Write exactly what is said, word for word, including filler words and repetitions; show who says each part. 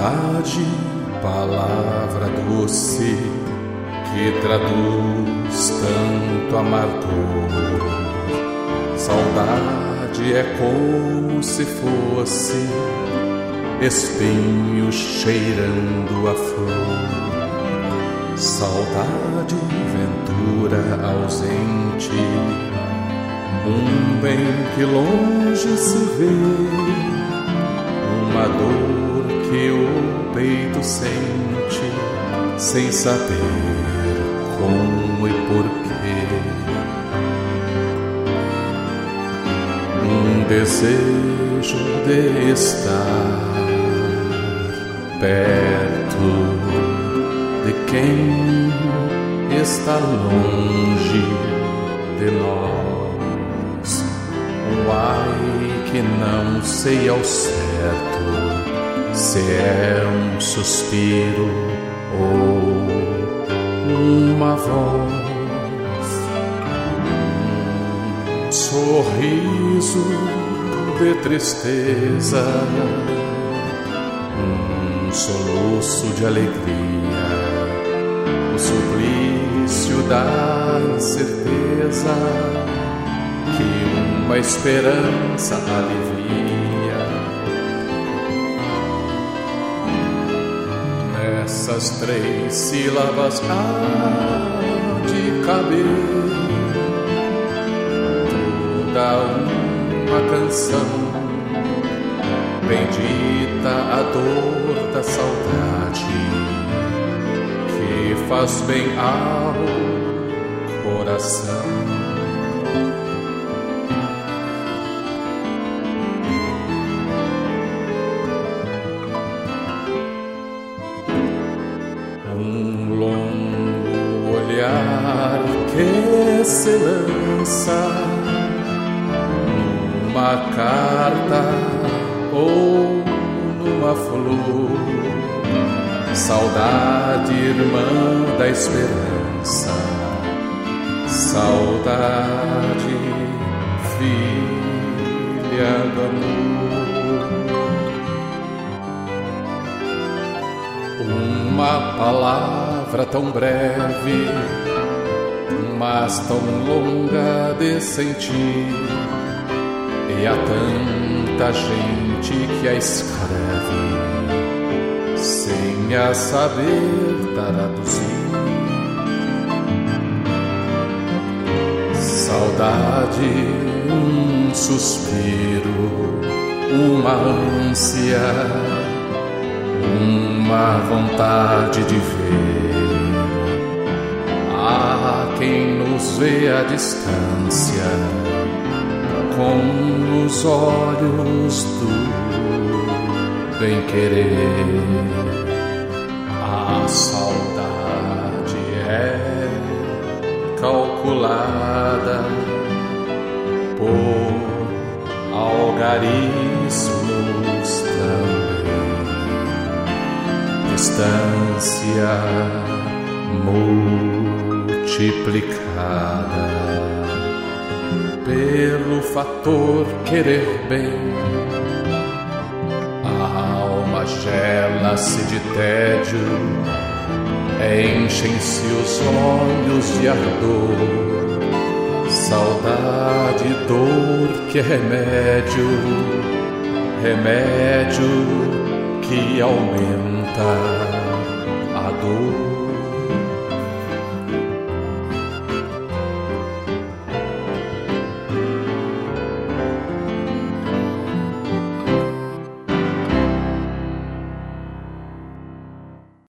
Speaker 1: Saudade, palavra doce que traduz tanto amargor. Saudade é como se fosse espinho cheirando a flor. Saudade, ventura ausente, um bem que longe se vê, uma dor que o peito sente, sem saber como e porquê. Um desejo de estar perto de quem está longe de nós. Um ai que não sei ao certo se é um suspiro ou uma voz, um sorriso de tristeza, um soluço de alegria, o suplício da incerteza que uma esperança alivia. Nessas três sílabas há de caber toda uma canção, bendita a dor da saudade que faz bem ao coração. Um longo olhar que se lança numa carta ou numa flor. Saudade, irmã da esperança, saudade, filha do amor. Uma palavra tão breve, mas tão longa de sentir, e há tanta gente que a escreve sem a saber traduzir. Saudade, um suspiro, uma ânsia, uma vontade de ver. Há quem nos vê à distância com os olhos do bem-querer. A saudade é calculada por algarismos também. Distância multiplicada pelo fator querer bem. A alma gela-se de tédio, enchem-se os olhos de ardor. Saudade, dor que é remédio, remédio que aumenta a dor.